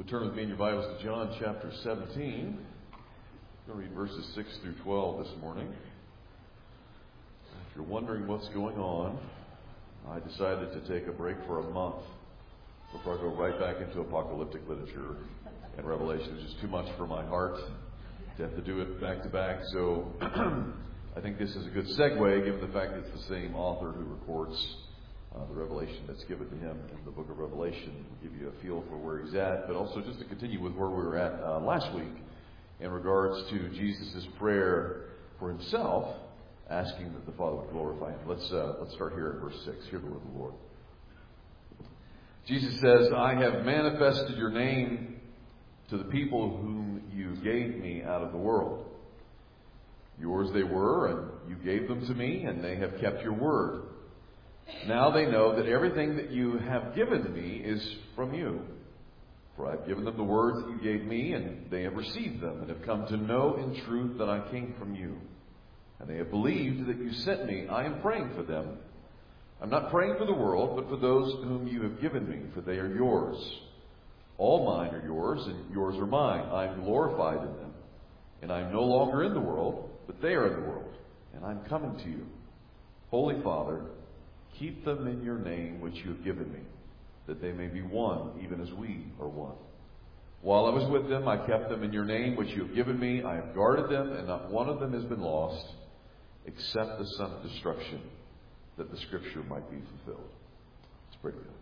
Turn with me in your Bibles to John chapter 17. I'm going to read verses 6 through 12 this morning. If you're wondering what's going on, I decided to take a break for a month before I go right back into apocalyptic literature and Revelation. It's just too much for my heart to have to do it back to back. So I think this is a good segue, given the fact that it's the same author who records the revelation that's given to him in the book of Revelation, to give you a feel for where he's at, but also just to continue with where we were at last week in regards to Jesus' prayer for himself, asking that the Father would glorify him. Let's start here at verse 6. Hear the word of the Lord. Jesus says, I have manifested your name to the people whom you gave me out of the world. Yours they were, and you gave them to me, and they have kept your word. Now they know that everything that you have given me is from you. For I have given them the words that you gave me, and they have received them, and have come to know in truth that I came from you. And they have believed that you sent me. I am praying for them. I'm not praying for the world, but for those whom you have given me, for they are yours. All mine are yours, and yours are mine. I am glorified in them. And I am no longer in the world, but they are in the world. And I am coming to you. Holy Father, keep them in your name which you have given me, that they may be one, even as we are one. While I was with them, I kept them in your name which you have given me. I have guarded them, and not one of them has been lost, except the son of destruction, that the scripture might be fulfilled. Let's pray together.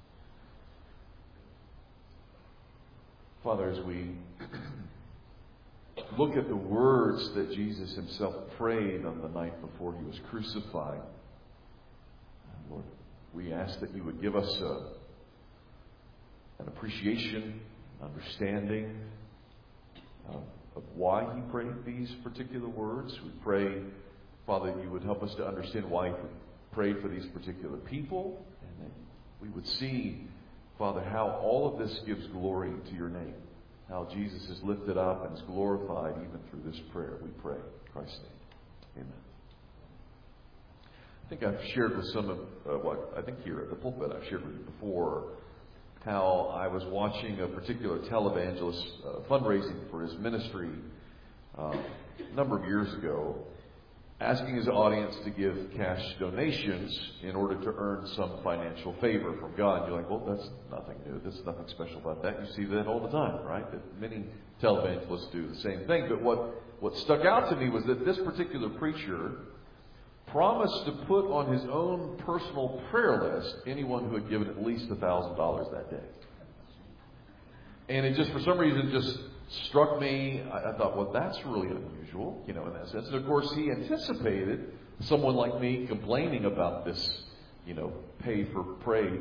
Father, as we look at the words that Jesus himself prayed on the night before he was crucified, Lord, we ask that you would give us an appreciation, understanding of why he prayed these particular words. We pray, Father, that you would help us to understand why he prayed for these particular people, and that we would see, Father, how all of this gives glory to your name, how Jesus is lifted up and is glorified even through this prayer. We pray in Christ's name. Amen. I think I've shared with some of, I think here at the pulpit I've shared with you before, how I was watching a particular televangelist fundraising for his ministry a number of years ago, asking his audience to give cash donations in order to earn some financial favor from God. You're like, well, that's nothing new. There's nothing special about that. You see that all the time, right? That many televangelists do the same thing. But what stuck out to me was that this particular preacher promised to put on his own personal prayer list anyone who had given at least $1,000 that day. And it just, for some reason, just struck me. I thought, well, that's really unusual, in that sense. And of course, he anticipated someone like me complaining about this, pay for pray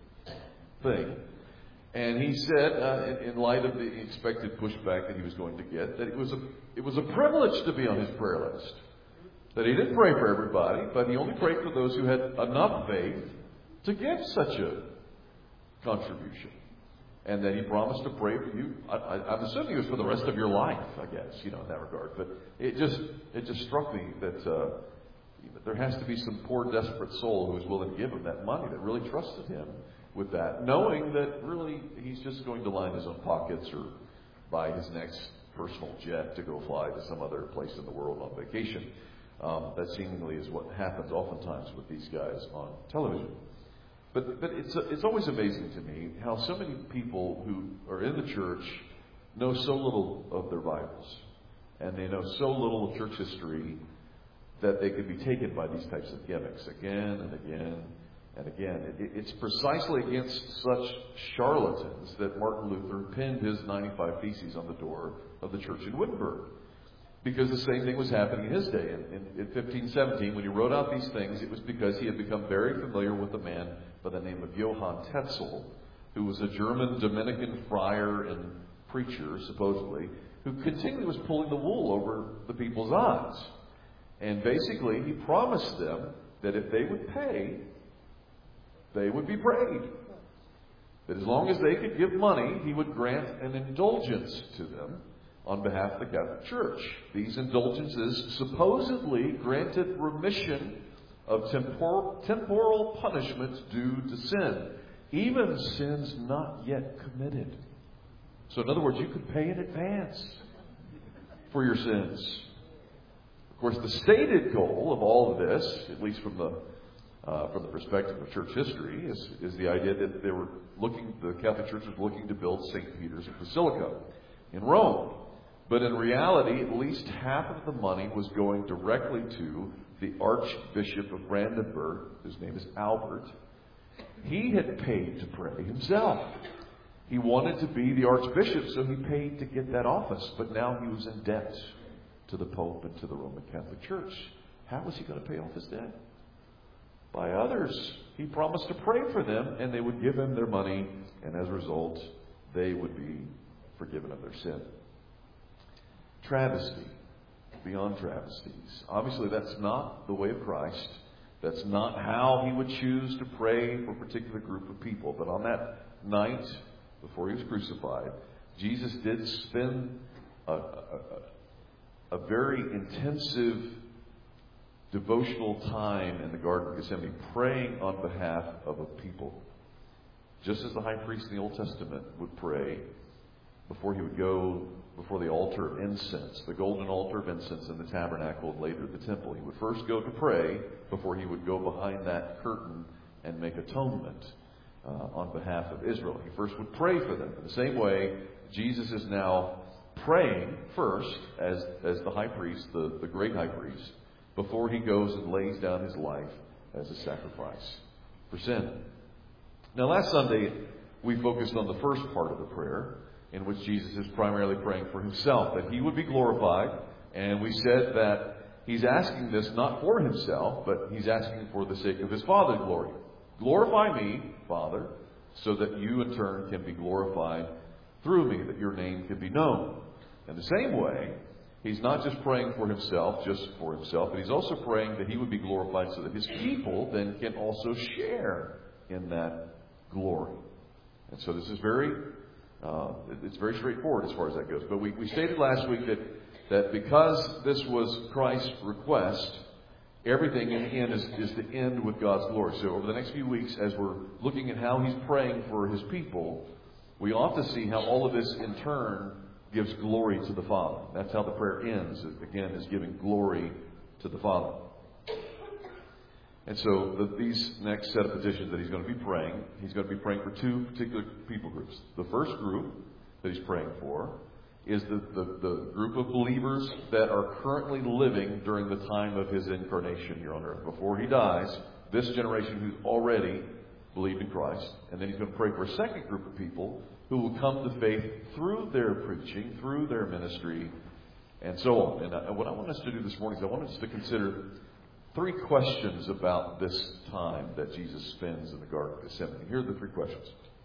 thing. And he said, in light of the expected pushback that he was going to get, that it was a privilege to be on his prayer list. That he didn't pray for everybody, but he only prayed for those who had enough faith to give such a contribution. And that he promised to pray for you. I'm assuming it was for the rest of your life, I guess, in that regard. But it just struck me that there has to be some poor, desperate soul who is willing to give him that money, that really trusted him with that, knowing that really he's just going to line his own pockets or buy his next personal jet to go fly to some other place in the world on vacation. That seemingly is what happens oftentimes with these guys on television. But it's always amazing to me how so many people who are in the church know so little of their Bibles, and they know so little of church history that they could be taken by these types of gimmicks again and again and again. It's precisely against such charlatans that Martin Luther pinned his 95 Theses on the door of the church in Wittenberg. Because the same thing was happening in his day. In 1517, when he wrote out these things, it was because he had become very familiar with a man by the name of Johann Tetzel, who was a German Dominican friar and preacher, supposedly, who continually was pulling the wool over the people's eyes. And basically, he promised them that if they would pay, they would be prayed. That as long as they could give money, he would grant an indulgence to them on behalf of the Catholic Church. These indulgences supposedly granted remission of temporal punishments due to sin, even sins not yet committed. So in other words, you could pay in advance for your sins. Of course, the stated goal of all of this, at least from the perspective of church history, is the idea that the Catholic Church was looking to build St. Peter's Basilica in Rome. But in reality, at least half of the money was going directly to the Archbishop of Brandenburg, whose name is Albert. He had paid to pray himself. He wanted to be the Archbishop, so he paid to get that office. But now he was in debt to the Pope and to the Roman Catholic Church. How was he going to pay off his debt? By others. He promised to pray for them, and they would give him their money, and as a result, they would be forgiven of their sin. Travesty. Beyond travesties. Obviously, that's not the way of Christ. That's not how he would choose to pray for a particular group of people. But on that night, before he was crucified, Jesus did spend a very intensive devotional time in the Garden of Gethsemane, praying on behalf of a people. Just as the high priest in the Old Testament would pray before he would go before the altar of incense, the golden altar of incense in the tabernacle and later the temple. He would first go to pray before he would go behind that curtain and make atonement on behalf of Israel. He first would pray for them. In the same way, Jesus is now praying first as the high priest, the great high priest, before he goes and lays down his life as a sacrifice for sin. Now, last Sunday, we focused on the first part of the prayer, in which Jesus is primarily praying for himself, that he would be glorified. And we said that he's asking this not for himself, but he's asking for the sake of his Father's glory. Glorify me, Father, so that you in turn can be glorified through me, that your name can be known. In the same way, he's not just praying for himself, but he's also praying that he would be glorified so that his people then can also share in that glory. And so this is it's very straightforward as far as that goes. But we stated last week that because this was Christ's request, everything in the end is to end with God's glory. So over the next few weeks, as we're looking at how he's praying for his people, we ought to see how all of this in turn gives glory to the Father. That's how the prayer ends. It, again, is giving glory to the Father. And so these next set of petitions that he's going to be praying for two particular people groups. The first group that he's praying for is the group of believers that are currently living during the time of his incarnation here on earth. Before he dies, this generation who's already believed in Christ. And then he's going to pray for a second group of people who will come to faith through their preaching, through their ministry, and so on. And what I want us to do this morning is I want us to consider three questions about this time that Jesus spends in the Garden of Gethsemane. Here are the three questions.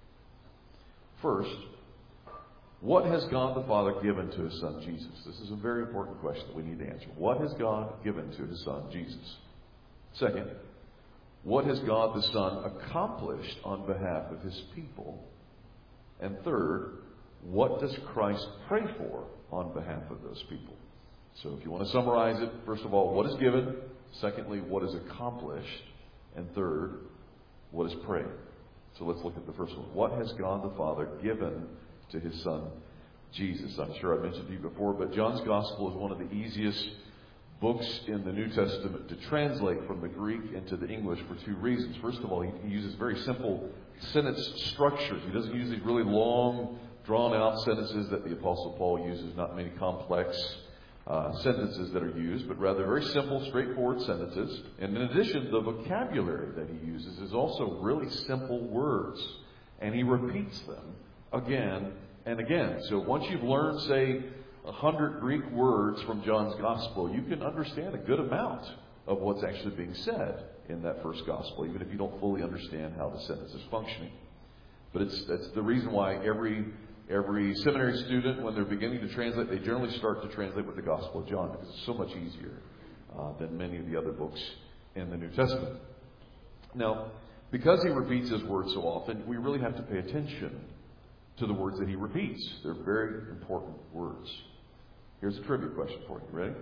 First, what has God the Father given to his Son Jesus? This is a very important question that we need to answer. What has God given to his Son Jesus? Second, what has God the Son accomplished on behalf of his people? And third, what does Christ pray for on behalf of those people? So if you want to summarize it, first of all, what is given? Secondly, what is accomplished? And third, what is prayed? So let's look at the first one. What has God the Father given to his Son Jesus? I'm sure I mentioned to you before, but John's Gospel is one of the easiest books in the New Testament to translate from the Greek into the English for two reasons. First of all, he uses very simple sentence structures. He doesn't use these really long, drawn-out sentences that the Apostle Paul uses, not many complex sentences that are used, but rather very simple, straightforward sentences. And in addition, the vocabulary that he uses is also really simple words. And he repeats them again and again. So once you've learned, say, 100 Greek words from John's Gospel, you can understand a good amount of what's actually being said in that first Gospel, even if you don't fully understand how the sentence is functioning. But that's the reason why every seminary student, when they're beginning to translate, they generally start to translate with the Gospel of John, because it's so much easier than many of the other books in the New Testament. Now, because he repeats his words so often, we really have to pay attention to the words that he repeats. They're very important words. Here's a trivia question for you. Ready?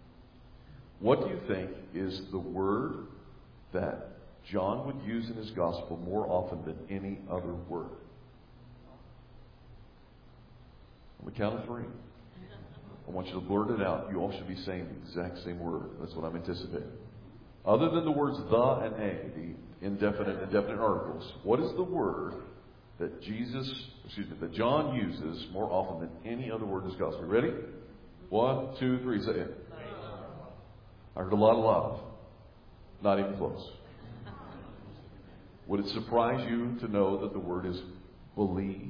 What do you think is the word that John would use in his Gospel more often than any other word? On the count of 3, I want you to blurt it out. You all should be saying the exact same word. That's what I'm anticipating. Other than the words the and a, the indefinite and definite articles, what is the word that that John uses more often than any other word in his gospel? Ready? 1, 2, 3, say it. I heard a lot of love. Not even close. Would it surprise you to know that the word is believe?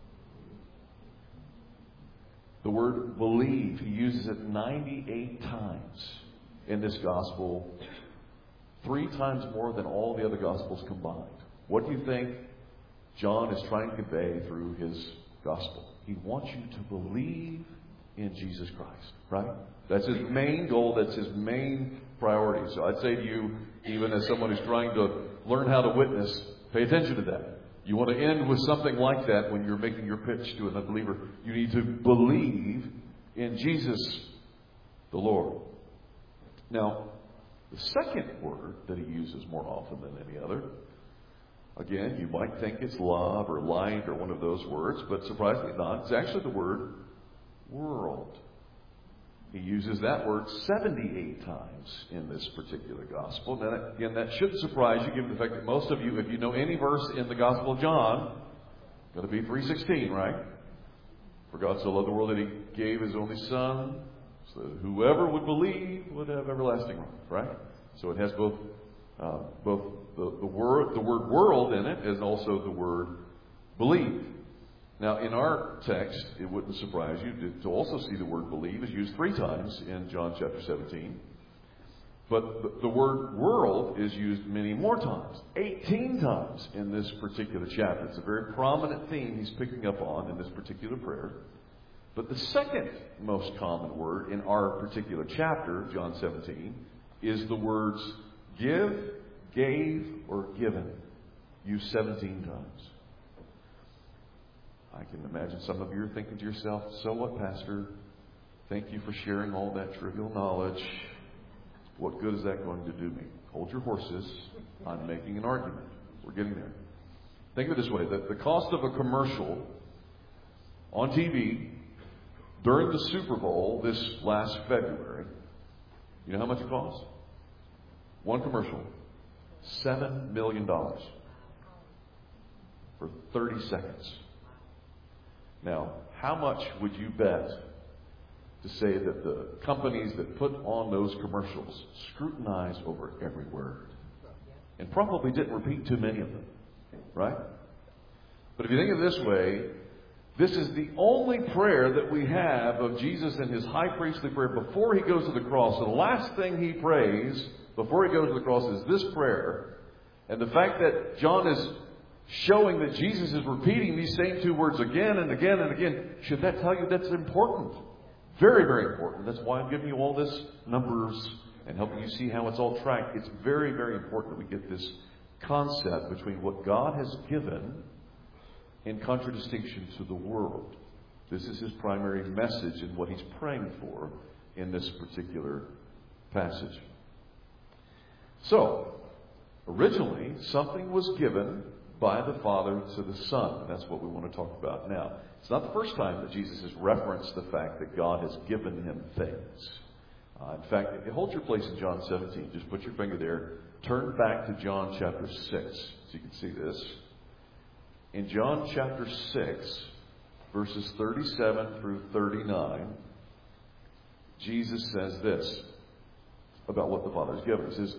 The word believe, he uses it 98 times in this gospel, 3 times more than all the other gospels combined. What do you think John is trying to convey through his gospel? He wants you to believe in Jesus Christ, right? That's his main goal. That's his main priority. So I'd say to you, even as someone who's trying to learn how to witness, pay attention to that. You want to end with something like that when you're making your pitch to an unbeliever. You need to believe in Jesus the Lord. Now, the second word that he uses more often than any other, again, you might think it's love or light or one of those words, but surprisingly not. It's actually the word world. He uses that word 78 times in this particular gospel. Now, again, that shouldn't surprise you, given the fact that most of you, if you know any verse in the Gospel of John, it's going to be 3:16, right? For God so loved the world that he gave his only Son, so that whoever would believe would have everlasting life, right? So it has both the word world in it, and also the word believe. Now, in our text, it wouldn't surprise you to also see the word believe is used 3 times in John chapter 17. But the word world is used many more times, 18 times in this particular chapter. It's a very prominent theme he's picking up on in this particular prayer. But the second most common word in our particular chapter, John 17, is the words give, gave, or given, used 17 times. I can imagine some of you are thinking to yourself, so what, Pastor? Thank you for sharing all that trivial knowledge. What good is that going to do me? Hold your horses. I'm making an argument. We're getting there. Think of it this way. The cost of a commercial on TV during the Super Bowl this last February, you know how much it cost? One commercial, $7 million for 30 seconds. Now, how much would you bet to say that the companies that put on those commercials scrutinized over every word and probably didn't repeat too many of them, right? But if you think of it this way, this is the only prayer that we have of Jesus in his high priestly prayer before he goes to the cross. So the last thing he prays before he goes to the cross is this prayer. And the fact that John is showing that Jesus is repeating these same 2 words again and again and again, should that tell you that's important? Very, very important. That's why I'm giving you all this numbers and helping you see how it's all tracked. It's very, very important that we get this concept between what God has given in contradistinction to the world. This is his primary message and what he's praying for in this particular passage. So, originally, something was given by the Father to the Son. And that's what we want to talk about now. It's not the first time that Jesus has referenced the fact that God has given him things. In fact, if you hold your place in John 17, just put your finger there. Turn back to John chapter 6 so you can see this. In John chapter 6, verses 37 through 39, Jesus says this about what the Father has given. He says,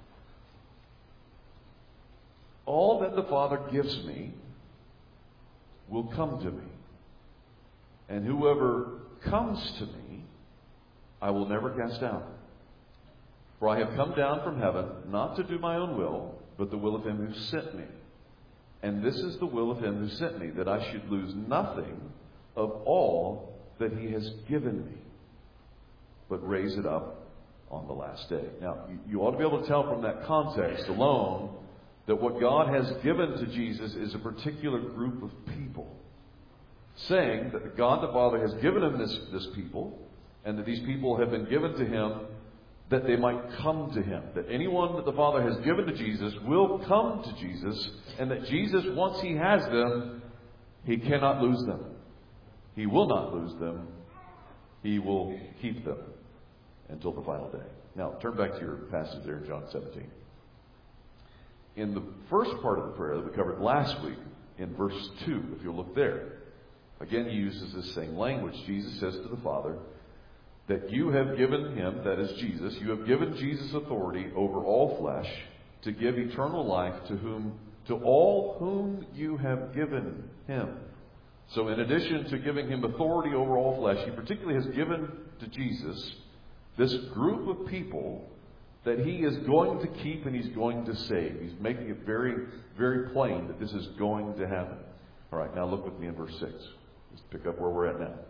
all that the Father gives me will come to me. And whoever comes to me, I will never cast out. For I have come down from heaven, not to do my own will, but the will of him who sent me. And this is the will of him who sent me, that I should lose nothing of all that he has given me, but raise it up on the last day. Now, you ought to be able to tell from that context alone that what God has given to Jesus is a particular group of people. Saying that God the Father has given him this people, and that these people have been given to him that they might come to him. That anyone that the Father has given to Jesus will come to Jesus, and that Jesus, once he has them, he cannot lose them. He will not lose them. He will keep them until the final day. Now, turn back to your passage there in John 17. In the first part of the prayer that we covered last week, in verse 2, if you'll look there, again he uses this same language. Jesus says to the Father that you have given him, that is Jesus, you have given Jesus authority over all flesh to give eternal life to all whom you have given him. So in addition to giving him authority over all flesh, he particularly has given to Jesus this group of people that he is going to keep and he's going to save. He's making it very, very plain that this is going to happen. All right, now look with me in verse 6. Let's pick up where we're at now.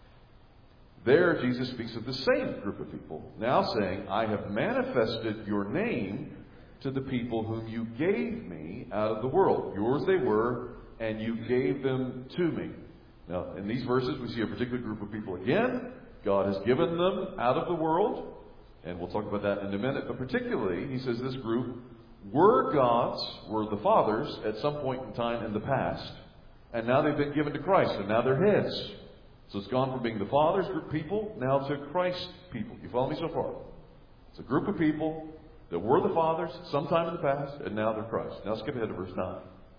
There, Jesus speaks of the same group of people, now saying, I have manifested your name to the people whom you gave me out of the world. Yours they were, and you gave them to me. Now, in these verses, we see a particular group of people again. God has given them out of the world, and we'll talk about that in a minute. But particularly, he says this group were God's, were the Father's at some point in time in the past, and now they've been given to Christ, and now they're His. So it's gone from being the Father's group people now to Christ's people. You follow me so far? It's a group of people that were the Father's sometime in the past, and now they're Christ. Now skip ahead to verse 9.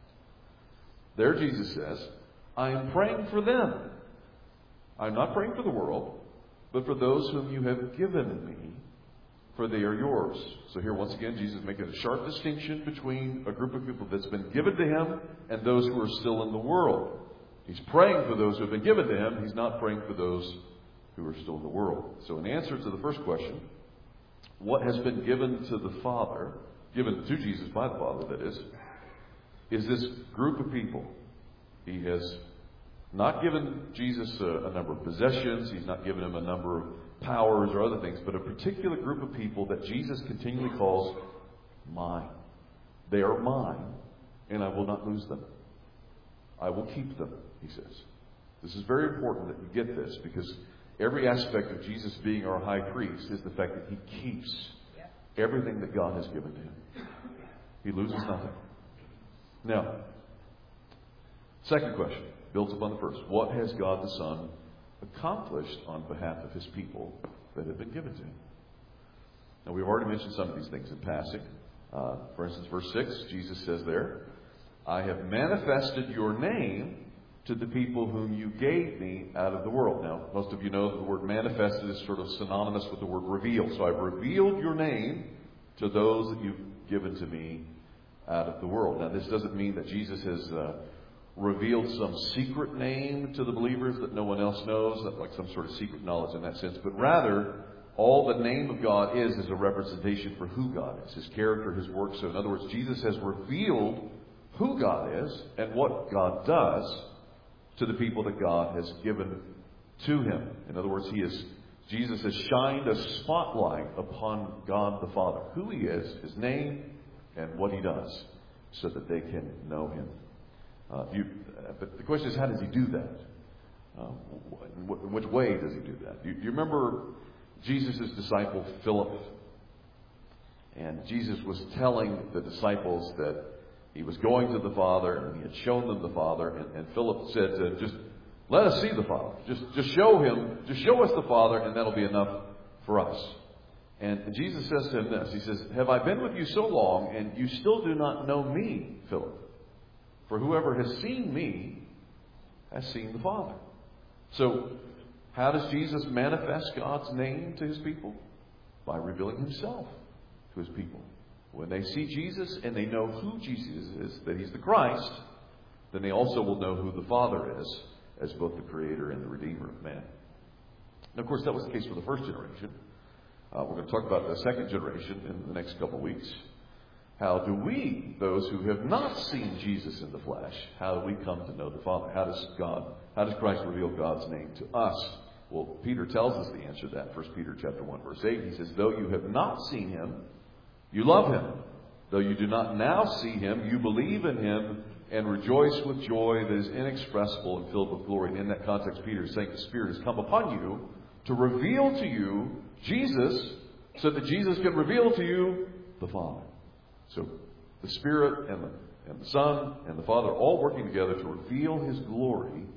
There Jesus says, I am praying for them. I'm not praying for the world, but for those whom you have given me, for they are yours. So here once again, Jesus is making a sharp distinction between a group of people that's been given to him and those who are still in the world. He's praying for those who have been given to him. He's not praying for those who are still in the world. So in answer to the first question, what has been given to the Father, given to Jesus by the Father, that is this group of people. He has not given Jesus a number of possessions. He's not given him a number of powers or other things, but a particular group of people that Jesus continually calls mine. They are mine, and I will not lose them. I will keep them, he says. This is very important that you get this, because every aspect of Jesus being our high priest is the fact that he keeps everything that God has given to him. He loses nothing. Now, second question builds upon the first. What has God the Son accomplished on behalf of his people that have been given to him? Now, we've already mentioned some of these things in passing. For instance, verse 6, Jesus says there, I have manifested your name to the people whom you gave me out of the world. Now, most of you know that the word manifested is sort of synonymous with the word revealed. So I've revealed your name to those that you've given to me out of the world. Now, this doesn't mean that Jesus has revealed some secret name to the believers that no one else knows, like some sort of secret knowledge in that sense, but rather all the name of God is a representation for who God is, his character, his work. So in other words, Jesus has revealed who God is and what God does to the people that God has given to him. In other words, Jesus has shined a spotlight upon God the Father, who he is, his name, and what he does, so that they can know him. But the question is, how does he do that? In which way does he do that? Do you remember Jesus' disciple Philip? And Jesus was telling the disciples that he was going to the Father, and he had shown them the Father. And Philip said to him, just let us see the Father. Just show him. Just show us the Father, and that'll be enough for us. And Jesus says to him this. He says, have I been with you so long, and you still do not know me, Philip? For whoever has seen me has seen the Father. So, how does Jesus manifest God's name to his people? By revealing himself to his people. When they see Jesus and they know who Jesus is, that he's the Christ, then they also will know who the Father is, as both the Creator and the Redeemer of man. And of course, that was the case for the first generation. We're going to talk about the second generation in the next couple of weeks. How do we, those who have not seen Jesus in the flesh, how do we come to know the Father? How does Christ reveal God's name to us? Well, Peter tells us the answer to that. 1 Peter chapter 1, verse 8. He says, though you have not seen him, you love him. Though you do not now see him, you believe in him and rejoice with joy that is inexpressible and filled with glory. And in that context, Peter is saying the Spirit has come upon you to reveal to you Jesus, so that Jesus can reveal to you the Father. So the Spirit and the Son and the Father all working together to reveal his glory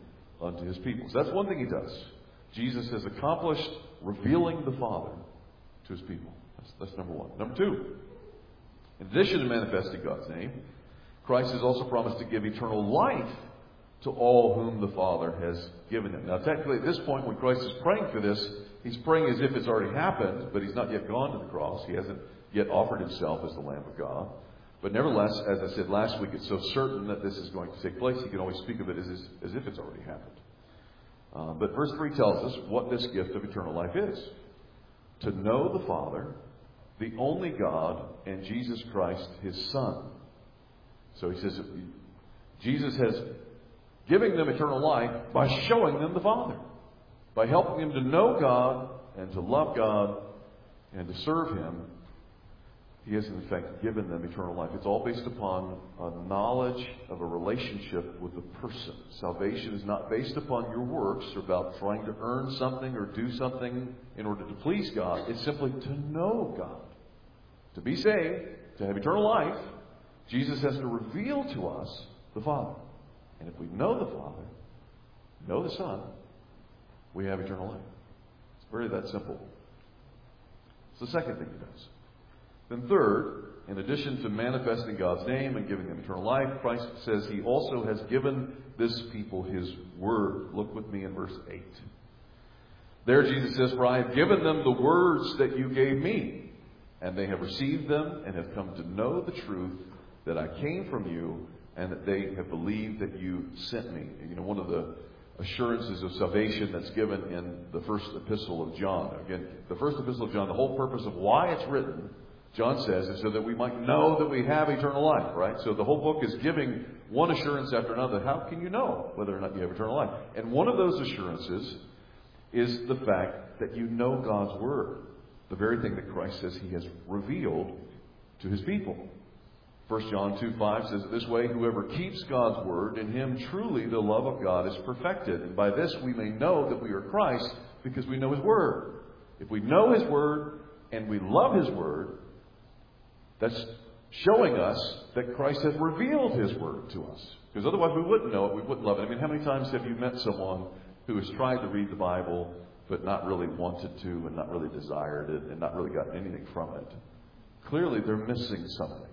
unto his people. So that's one thing he does. Jesus has accomplished revealing the Father to his people. That's number one. Number two, in addition to manifesting God's name, Christ has also promised to give eternal life to all whom the Father has given him. Now, technically, at this point, when Christ is praying for this, he's praying as if it's already happened, but he's not yet gone to the cross. He hasn't yet offered himself as the Lamb of God. But nevertheless, as I said last week, it's so certain that this is going to take place, he can always speak of it as if it's already happened. But verse 3 tells us what this gift of eternal life is. To know the Father, the only God, and Jesus Christ, his Son. So he says, Jesus has given them eternal life by showing them the Father. By helping them to know God and to love God and to serve him. He has, in fact, given them eternal life. It's all based upon a knowledge of a relationship with the person. Salvation is not based upon your works or about trying to earn something or do something in order to please God. It's simply to know God. To be saved, to have eternal life, Jesus has to reveal to us the Father. And if we know the Father, know the Son, we have eternal life. It's very that simple. It's the second thing he does. Then third, in addition to manifesting God's name and giving them eternal life, Christ says he also has given this people his word. Look with me in verse 8. There Jesus says, "For I have given them the words that you gave me, and they have received them and have come to know the truth that I came from you, and that they have believed that you sent me." You know, one of the assurances of salvation that's given in the first epistle of John. Again, the first epistle of John, the whole purpose of why it's written, John says, is so that we might know that we have eternal life, right? So the whole book is giving one assurance after another. How can you know whether or not you have eternal life? And one of those assurances is the fact that you know God's Word. The very thing that Christ says he has revealed to his people. 1 John 2:5 says it this way, "Whoever keeps God's word, in him truly the love of God is perfected. And by this we may know that we are Christ, because we know his word." If we know his word and we love his word, that's showing us that Christ has revealed his word to us. Because otherwise we wouldn't know it, we wouldn't love it. I mean, how many times have you met someone who has tried to read the Bible, but not really wanted to, and not really desired it, and not really gotten anything from it? Clearly they're missing something.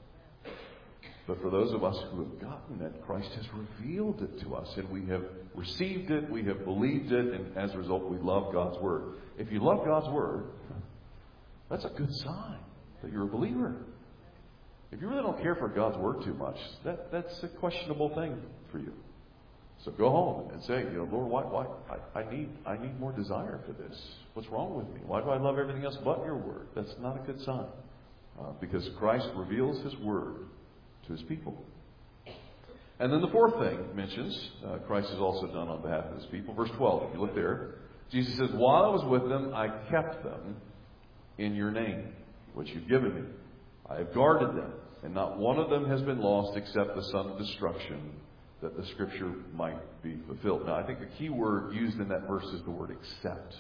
But for those of us who have gotten it, Christ has revealed it to us, and we have received it, we have believed it, and as a result, we love God's Word. If you love God's Word, that's a good sign that you're a believer. If you really don't care for God's Word too much, that's a questionable thing for you. So go home and say, Lord, why I need more desire for this. What's wrong with me? Why do I love everything else but your Word? That's not a good sign, because Christ reveals his Word to his people. And then the fourth thing mentions, Christ has also done on behalf of his people. Verse 12, if you look there, Jesus says, "While I was with them, I kept them in your name, which you've given me. I have guarded them, and not one of them has been lost except the son of destruction, that the scripture might be fulfilled." Now, I think the key word used in that verse is the word "except."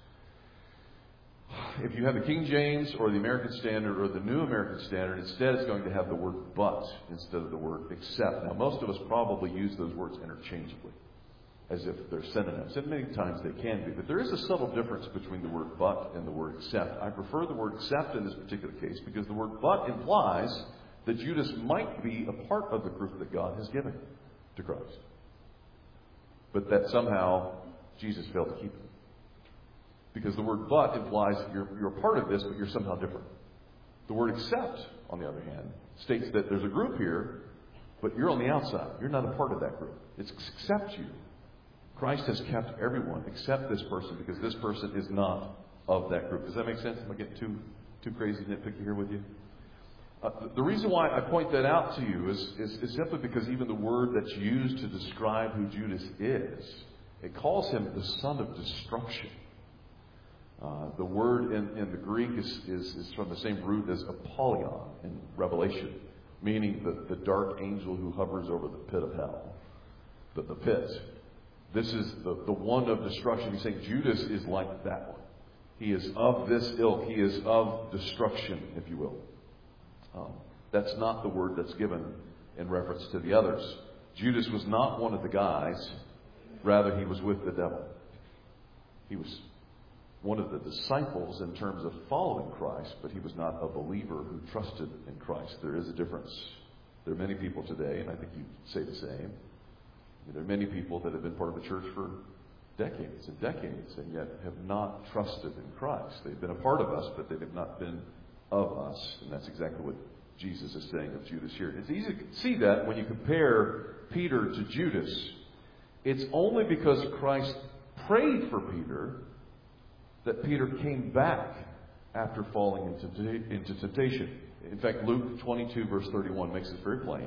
If you have the King James or the American Standard or the New American Standard, instead it's going to have the word "but" instead of the word "except." Now, most of us probably use those words interchangeably, as if they're synonyms. And many times they can be. But there is a subtle difference between the word "but" and the word "except." I prefer the word "except" in this particular case because the word "but" implies that Judas might be a part of the group that God has given to Christ, but that somehow Jesus failed to keep it. Because the word "but" implies that you're a part of this, but you're somehow different. The word "except," on the other hand, states that there's a group here, but you're on the outside. You're not a part of that group. It's except you. Christ has kept everyone except this person, because this person is not of that group. Does that make sense? Am I getting too crazy nitpicky here with you? The reason why I point that out to you is simply because even the word that's used to describe who Judas is, it calls him the son of destruction. The word in the Greek is from the same root as Apollyon in Revelation, meaning the dark angel who hovers over the pit of hell, the pit. This is the one of destruction. He's saying Judas is like that one. He is of this ilk. He is of destruction, if you will. That's not the word that's given in reference to the others. Judas was not one of the guys Rather, he was with the devil. He was one of the disciples in terms of following Christ, but he was not a believer who trusted in Christ. There is a difference. There are many people today, and I think you'd say the same. There are many people that have been part of the church for decades and decades, and yet have not trusted in Christ. They've been a part of us, but they have not been of us. And that's exactly what Jesus is saying of Judas here. It's easy to see that when you compare Peter to Judas. It's only because Christ prayed for Peter that Peter came back after falling into temptation. In fact, Luke 22, verse 31 makes this very plain.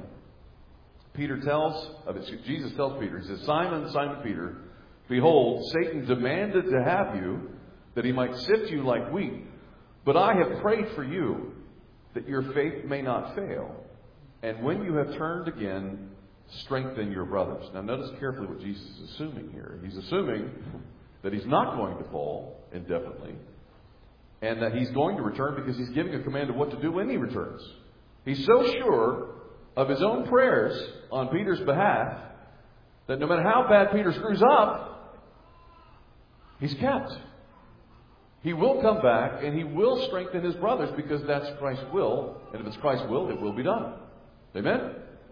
Jesus tells Peter, he says, Simon, Simon Peter, behold, Satan demanded to have you, that he might sift you like wheat. But I have prayed for you, that your faith may not fail. And when you have turned again, strengthen your brothers. Now notice carefully what Jesus is assuming here. He's assuming that he's not going to fall indefinitely, and that he's going to return because he's giving a command of what to do when he returns. He's so sure of his own prayers on Peter's behalf that no matter how bad Peter screws up, he's kept. He will come back and he will strengthen his brothers because that's Christ's will. And if it's Christ's will, it will be done. Amen?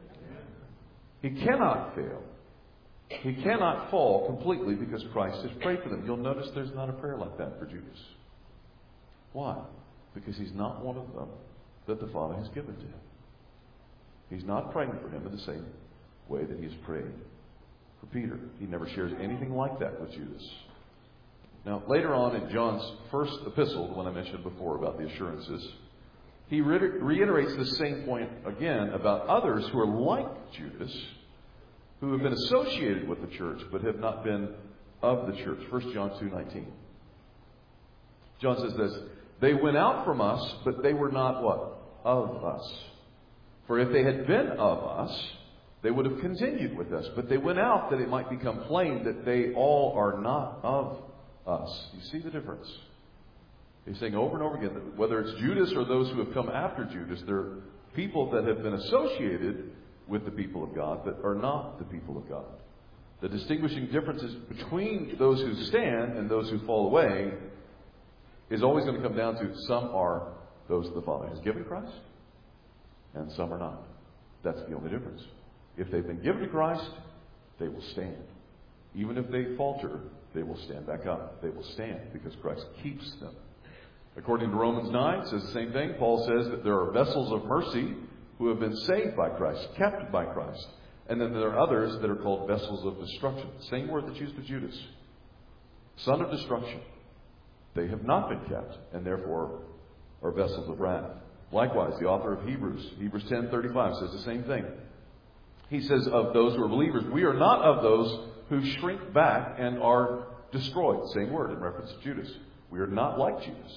He cannot fail. He cannot fall completely because Christ has prayed for them. You'll notice there's not a prayer like that for Judas. Why? Because he's not one of them that the Father has given to him. He's not praying for him in the same way that he's prayed for Peter. He never shares anything like that with Judas. Now, later on in John's first epistle, the one I mentioned before about the assurances, he reiterates the same point again about others who are like Judas, who have been associated with the church but have not been of the church. 1 John 2:19. John says this, they went out from us, but they were not what? Of us. For if they had been of us, they would have continued with us. But they went out that it might become plain that they all are not of us. You see the difference? He's saying over and over again that whether it's Judas or those who have come after Judas, they're people that have been associated with the people of God but are not the people of God. The distinguishing differences between those who stand and those who fall away is always going to come down to some are those the Father has given Christ and some are not. That's the only difference. If they've been given to Christ, they will stand. Even if they falter, they will stand back up. They will stand because Christ keeps them. According to Romans 9, it says the same thing. Paul says that there are vessels of mercy who have been saved by Christ, kept by Christ. And then there are others that are called vessels of destruction. Same word that's used with Judas. Son of destruction. They have not been kept and therefore are vessels of wrath. Likewise, the author of Hebrews 10:35 says the same thing. He says of those who are believers, we are not of those who shrink back and are destroyed. Same word in reference to Judas. We are not like Judas.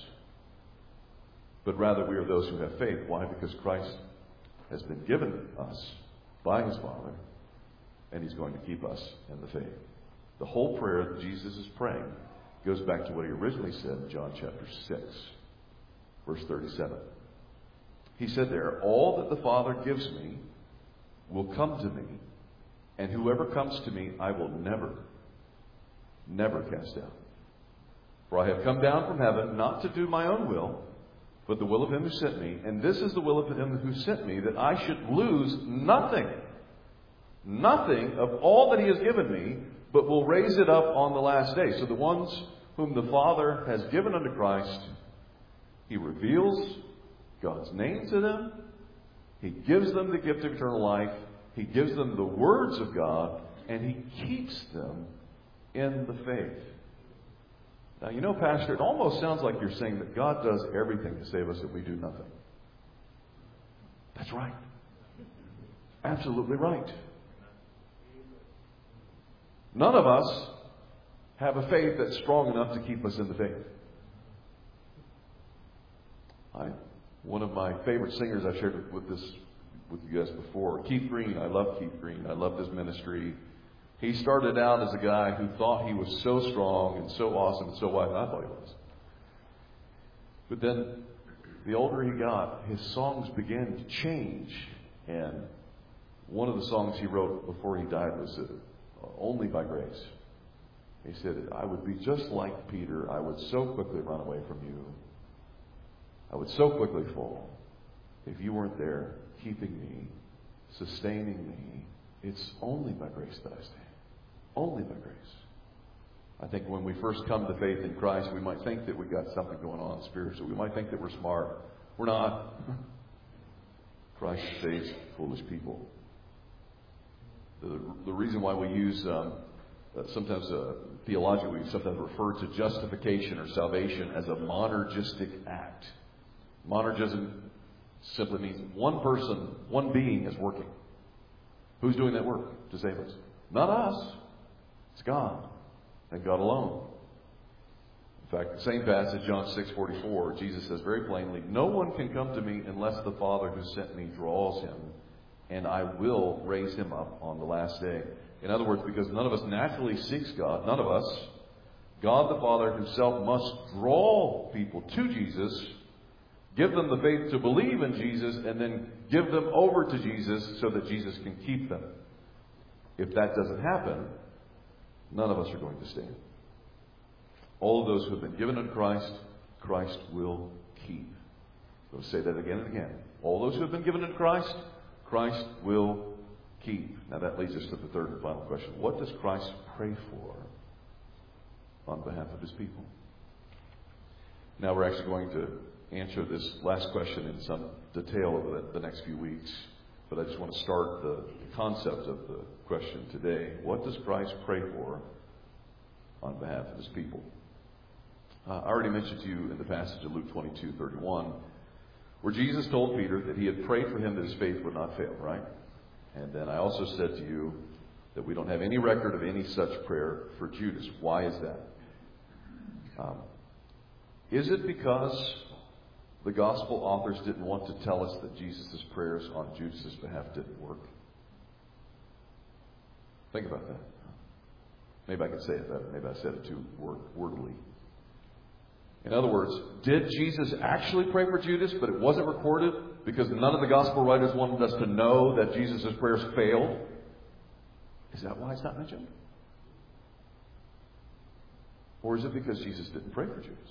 But rather we are those who have faith. Why? Because Christ has been given us by His Father, and He's going to keep us in the faith. The whole prayer that Jesus is praying goes back to what He originally said in John chapter 6, verse 37. He said there, all that the Father gives me will come to me, and whoever comes to me I will never cast out. For I have come down from heaven not to do my own will, but the will of Him who sent me. And this is the will of Him who sent me, that I should lose nothing of all that He has given me, but will raise it up on the last day. So the ones whom the Father has given unto Christ, He reveals God's name to them. He gives them the gift of eternal life. He gives them the words of God, and He keeps them in the faith. Now, you know, Pastor, it almost sounds like you're saying that God does everything to save us and we do nothing. That's right. Absolutely right. None of us have a faith that's strong enough to keep us in the faith. One of my favorite singers, I've shared with you guys before, Keith Green. I love Keith Green. I love his ministry. He started out as a guy who thought he was so strong and so awesome and so wise. I thought he was. But then, the older he got, his songs began to change. And one of the songs he wrote before he died was Only by Grace. He said, I would be just like Peter. I would so quickly run away from you. I would so quickly fall if you weren't there keeping me, sustaining me. It's only by grace that I stand. Only by grace. I think when we first come to faith in Christ, we might think that we've got something going on spiritually. We might think that we're smart. We're not. Christ saves foolish people. The reason why we use sometimes theologically, we sometimes refer to justification or salvation as a monergistic act. Monergism simply means one person, one being is working. Who's doing that work to save us? Not us. It's God. And God alone. In fact, the same passage, John 6:44, Jesus says very plainly, no one can come to me unless the Father who sent me draws him, and I will raise him up on the last day. In other words, because none of us naturally seeks God, none of us, God the Father himself must draw people to Jesus, give them the faith to believe in Jesus, and then give them over to Jesus so that Jesus can keep them. If that doesn't happen, none of us are going to stand. All of those who have been given unto Christ, Christ will keep. I'll say that again and again. All those who have been given unto Christ, Christ will keep. Now that leads us to the third and final question. What does Christ pray for on behalf of his people? Now we're actually going to answer this last question in some detail over the next few weeks. But I just want to start the concept of the question today. What does Christ pray for on behalf of his people? I already mentioned to you in the passage of Luke 22:31, where Jesus told Peter that he had prayed for him that his faith would not fail, right? And then I also said to you that we don't have any record of any such prayer for Judas. Why is that? Is it because the gospel authors didn't want to tell us that Jesus' prayers on Judas' behalf didn't work? Think about that. Maybe I could say it better. Maybe I said it too wordily. In other words, did Jesus actually pray for Judas, but it wasn't recorded because none of the gospel writers wanted us to know that Jesus' prayers failed? Is that why it's not mentioned? Or is it because Jesus didn't pray for Judas?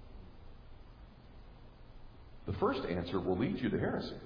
The first answer will lead you to heresy.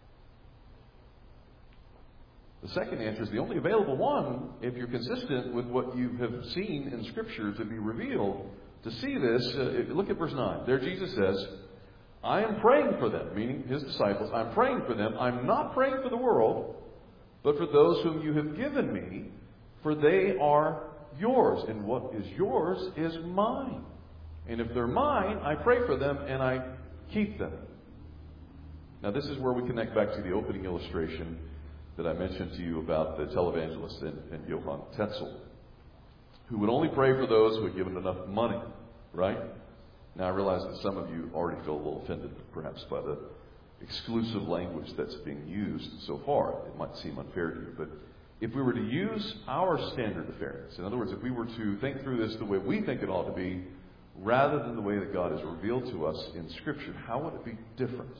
The second answer is the only available one if you're consistent with what you have seen in Scripture to be revealed. To see this, look at verse 9. There Jesus says, I am praying for them, meaning his disciples. I'm praying for them. I'm not praying for the world, but for those whom you have given me, for they are yours. And what is yours is mine. And if they're mine, I pray for them and I keep them. Now this is where we connect back to the opening illustration that I mentioned to you about the televangelist and Johann Tetzel, who would only pray for those who had given enough money, right? Now I realize that some of you already feel a little offended, perhaps, by the exclusive language that's being used so far. It might seem unfair to you, but if we were to use our standard of fairness, in other words, if we were to think through this the way we think it ought to be, rather than the way that God has revealed to us in Scripture, how would it be different?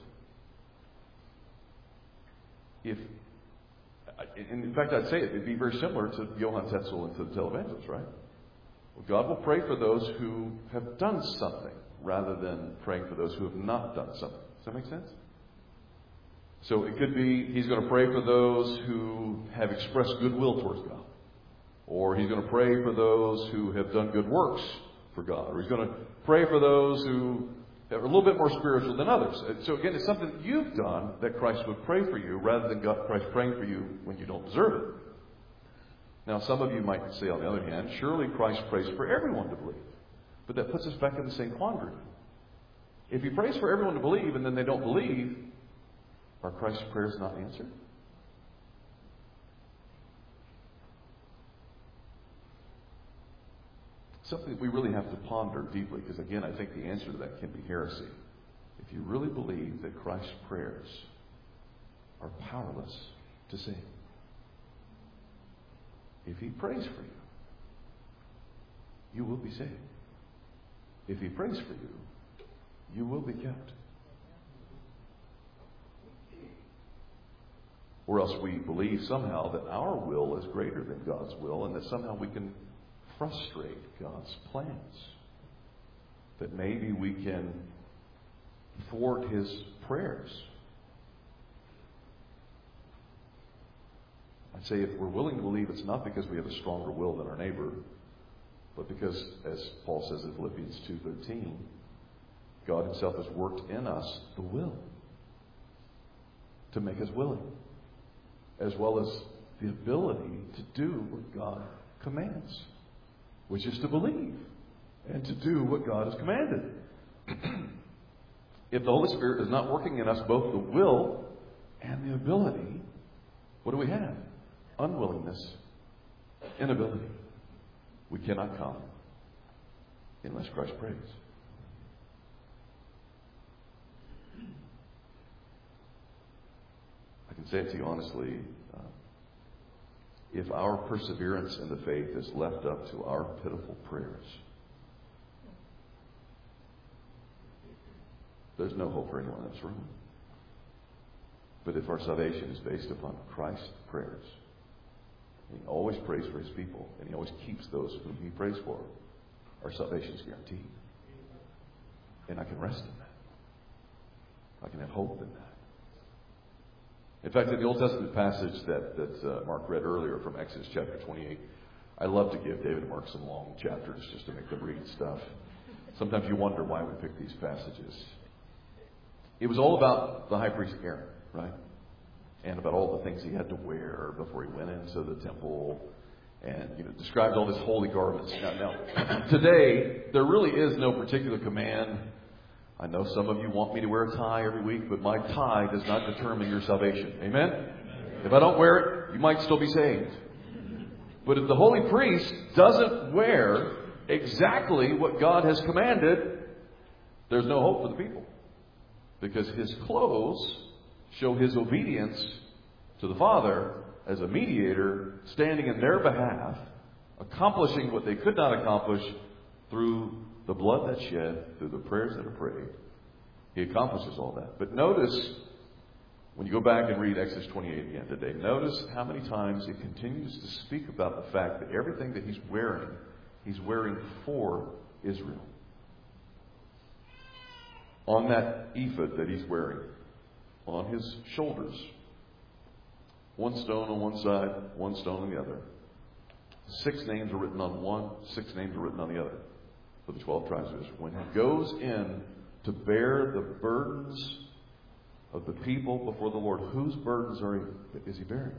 In fact, I'd say it'd be very similar to Johann Tetzel and to the televangelists, right? Well, God will pray for those who have done something rather than praying for those who have not done something. Does that make sense? So it could be he's going to pray for those who have expressed goodwill towards God. Or he's going to pray for those who have done good works for God. Or he's going to pray for those who are a little bit more spiritual than others. So again, it's something that you've done that Christ would pray for you rather than Christ praying for you when you don't deserve it. Now, some of you might say, on the other hand, surely Christ prays for everyone to believe. But that puts us back in the same quandary. If he prays for everyone to believe and then they don't believe, are Christ's prayers not answered? Something we really have to ponder deeply, because again, I think the answer to that can be heresy. If you really believe that Christ's prayers are powerless to save, if he prays for you, you will be saved. If he prays for you, you will be kept. Or else we believe somehow that our will is greater than God's will and that somehow we can frustrate God's plans. That maybe we can thwart His prayers. I'd say if we're willing to believe, it's not because we have a stronger will than our neighbor, but because, as Paul says in Philippians 2:13, God Himself has worked in us the will to make us willing, as well as the ability to do what God commands, which is to believe and to do what God has commanded. If the Holy Spirit is not working in us both the will and the ability, what do we have? Unwillingness, inability. We cannot come unless Christ prays. I can say it to you honestly. If our perseverance in the faith is left up to our pitiful prayers, there's no hope for anyone in this room. But if our salvation is based upon Christ's prayers, and He always prays for His people, and He always keeps those whom He prays for, our salvation is guaranteed. And I can rest in that. I can have hope in that. In fact, in the Old Testament passage that Mark read earlier from Exodus chapter 28, I love to give David and Mark some long chapters just to make them read stuff. Sometimes you wonder why we pick these passages. It was all about the high priest Aaron, right? And about all the things he had to wear before he went into the temple, and described all his holy garments. Now, today there really is no particular command. I know some of you want me to wear a tie every week, but my tie does not determine your salvation. Amen? If I don't wear it, you might still be saved. But if the holy priest doesn't wear exactly what God has commanded, there's no hope for the people. Because his clothes show his obedience to the Father as a mediator, standing in their behalf, accomplishing what they could not accomplish through the blood that's shed, through the prayers that are prayed. He accomplishes all that. But notice, when you go back and read Exodus 28 again today, notice how many times it continues to speak about the fact that everything that he's wearing for Israel. On that ephod that he's wearing, on his shoulders, one stone on one side, one stone on the other. 6 names are written on one, 6 names are written on the other. For the 12 tribes of Israel. When he goes in to bear the burdens of the people before the Lord, whose burdens is he bearing?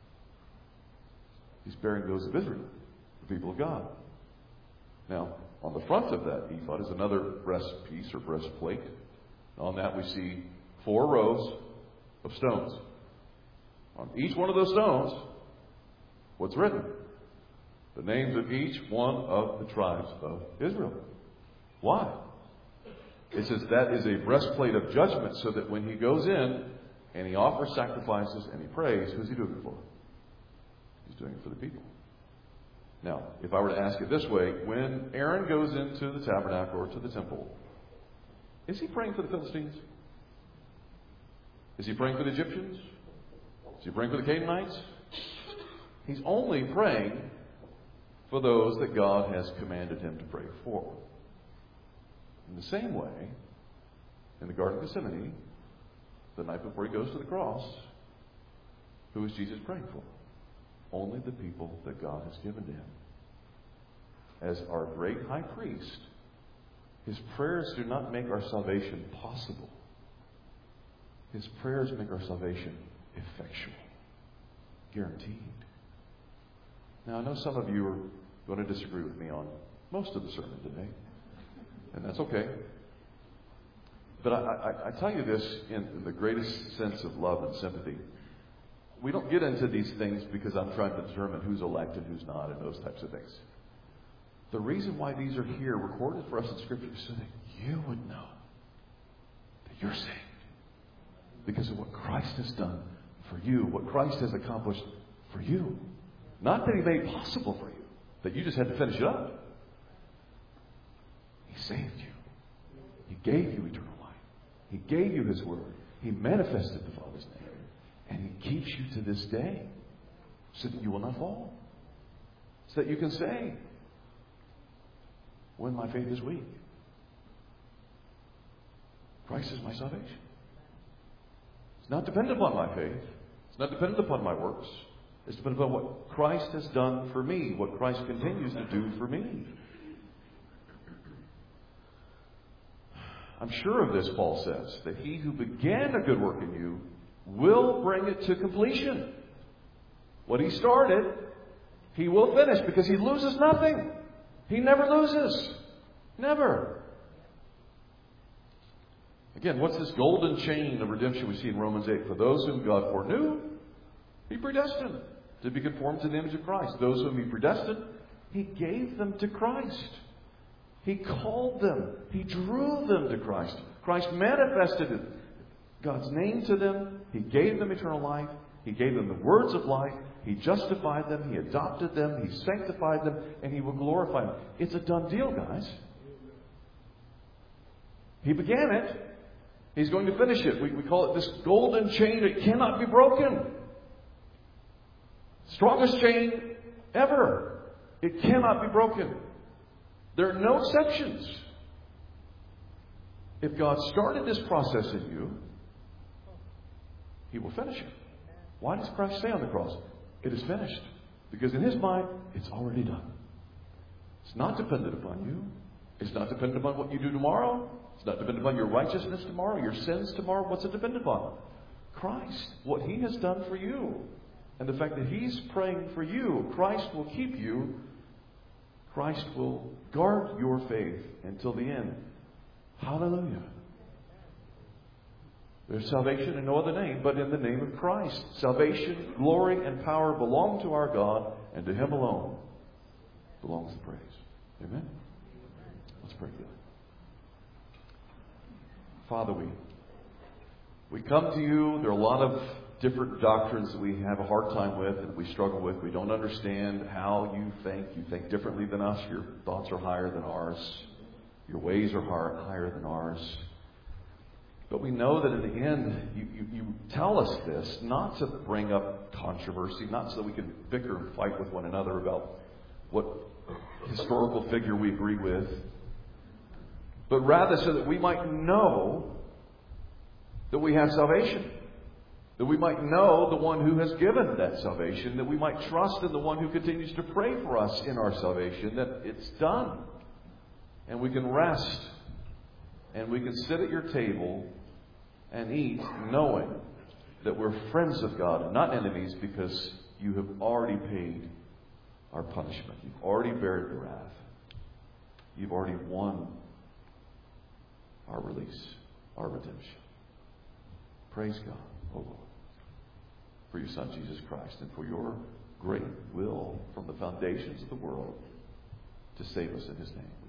He's bearing those of Israel, the people of God. Now, on the front of that ephod is another breastpiece or breastplate. On that we see 4 rows of stones. On each one of those stones, what's written? The names of each one of the tribes of Israel. Why? It says that is a breastplate of judgment, so that when he goes in and he offers sacrifices and he prays, who's he doing it for? He's doing it for the people. Now, if I were to ask it this way, when Aaron goes into the tabernacle or to the temple, is he praying for the Philistines? Is he praying for the Egyptians? Is he praying for the Canaanites? He's only praying for those that God has commanded him to pray for. In the same way, in the Garden of Gethsemane, the night before he goes to the cross, who is Jesus praying for? Only the people that God has given to him. As our great high priest, his prayers do not make our salvation possible. His prayers make our salvation effectual, guaranteed. Now, I know some of you are going to disagree with me on most of the sermon today, and that's okay. But I tell you this in the greatest sense of love and sympathy. We don't get into these things because I'm trying to determine who's elect and who's not and those types of things. The reason why these are here, recorded for us in Scripture, is so that you would know that you're saved. Because of what Christ has done for you, what Christ has accomplished for you. Not that he made possible for you, that you just had to finish it up. He saved you. He gave you eternal life. He gave you his word. He manifested the Father's name. And he keeps you to this day so that you will not fall. So that you can say, when my faith is weak. Christ is my salvation. It's not dependent upon my faith. It's not dependent upon my works. It's dependent upon what Christ has done for me, what Christ continues to do for me. I'm sure of this, Paul says, that he who began a good work in you will bring it to completion. What he started, he will finish, because he loses nothing. He never loses. Never. Again, what's this golden chain of redemption we see in Romans 8? For those whom God foreknew, He predestined to be conformed to the image of Christ. Those whom He predestined, He gave them to Christ. He called them. He drew them to Christ. Christ manifested God's name to them. He gave them eternal life. He gave them the words of life. He justified them. He adopted them. He sanctified them. And He will glorify them. It's a done deal, guys. He began it. He's going to finish it. We call it this golden chain. It cannot be broken. Strongest chain ever. It cannot be broken. There are no exceptions. If God started this process in you, He will finish it. Why does Christ say on the cross, it is finished? Because in His mind, it's already done. It's not dependent upon you. It's not dependent upon what you do tomorrow. It's not dependent upon your righteousness tomorrow, your sins tomorrow. What's it dependent upon? Christ. What He has done for you. And the fact that He's praying for you. Christ will keep you. Christ will guard your faith until the end. Hallelujah. There's salvation in no other name but in the name of Christ. Salvation, glory, and power belong to our God, and to Him alone belongs the praise. Amen? Let's pray together. Father, we come to You. There are a lot of different doctrines that we have a hard time with and we struggle with. We don't understand how You think. You think differently than us. Your thoughts are higher than ours. Your ways are higher than ours. But we know that in the end, you tell us this not to bring up controversy, not so that we can bicker and fight with one another about what historical figure we agree with, but rather so that we might know that we have salvation. That we might know the one who has given that salvation. That we might trust in the one who continues to pray for us in our salvation. That it's done. And we can rest. And we can sit at Your table and eat knowing that we're friends of God and not enemies, because You have already paid our punishment. You've already bared the wrath. You've already won our release, our redemption. Praise God, O Lord, for Your Son, Jesus Christ, and for Your great will from the foundations of the world to save us in His name.